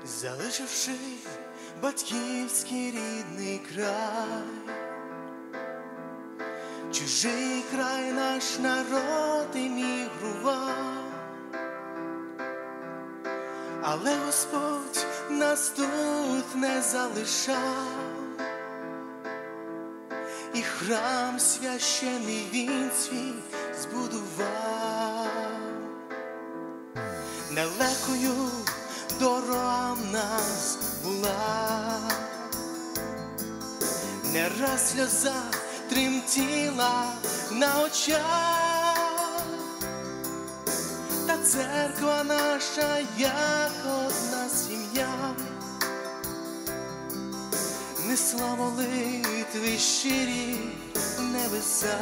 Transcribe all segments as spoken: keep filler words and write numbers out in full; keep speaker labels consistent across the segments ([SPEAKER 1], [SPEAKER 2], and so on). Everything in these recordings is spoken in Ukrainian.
[SPEAKER 1] залишивши батьківський рідний край. Чужий край наш народ емігрував, але Господь нас тут не залишав. І храм священий Він свій збудував. Нелегкою дорога в нас була, не раз сльоза тремтіла на очах, та церква наша, як одна сім'я, несла молитви щирі в небеса.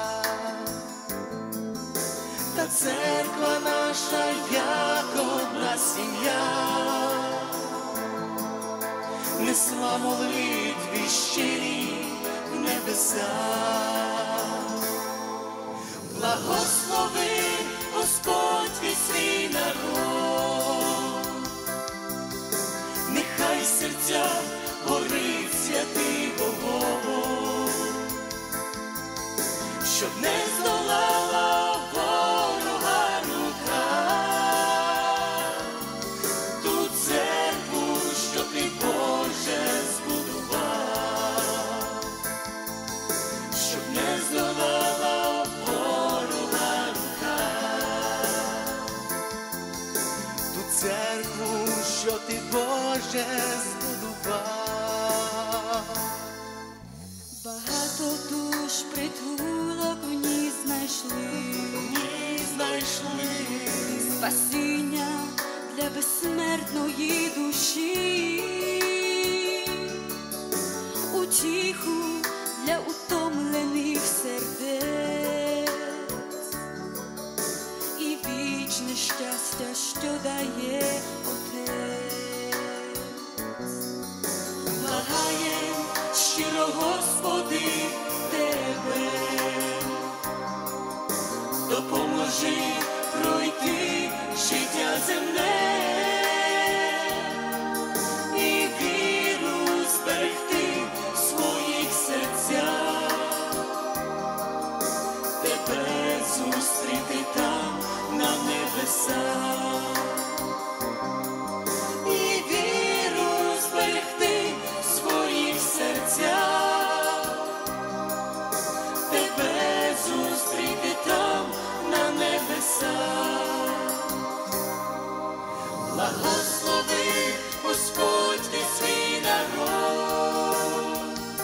[SPEAKER 1] Та церква наша, як одна сім'я, несла молитви щирі в небеса. Благослови Господь твій свій народ, нехай серця горить святий вогонь, щоб не здолала ворога рука ту церкву, що ти, Боже, збудував, щоб не здолала ворога рука ту церкву, що ти, Боже, збудував.
[SPEAKER 2] Багато душ притулок в ній знайшли,
[SPEAKER 1] в ній знайшли
[SPEAKER 2] спасіння для безсмертної душі, утіху для утомлених сердець і вічне щастя, що дає Отець.
[SPEAKER 1] Благаєм щиро, Господи, Тебе, допоможи пройти життя земне і віру зберегти в своїх серцях, Тебе зустріти там на небесах. І віру зберегти в своїх серцях, Тебе зустріти там на небесах. Благослови Господь ти свій народ,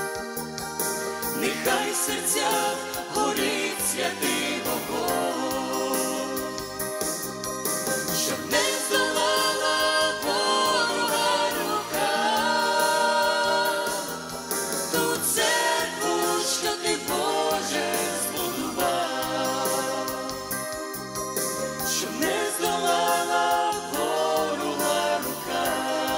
[SPEAKER 1] нехай в серцях горить святий вогонь, щоб не здолала ворога рука ту церкву, що ти, Боже, збудував, щоб не здолала ворога рука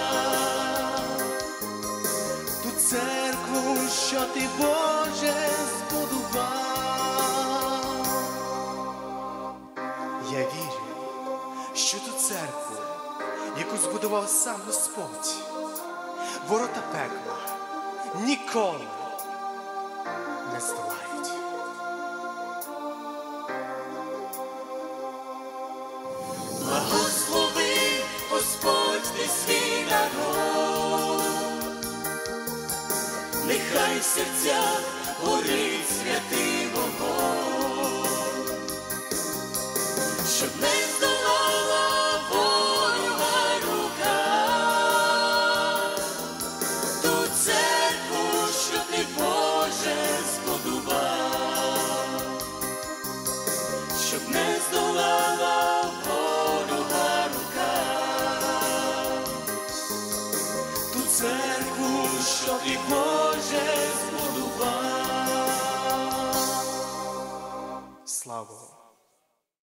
[SPEAKER 1] ту церкву, що ти, Боже, збудував. Я вірю, що ту церкву, яку збудував сам Господь, ворота пекла ніколи не здолають. Благослови Господь ти свій народ, нехай в серцях горить святий вогонь, щоб не здолала ворога рука ту церкву, що ти, Боже, збудував, щоб не здолала ворога рука ту церкву, що ти,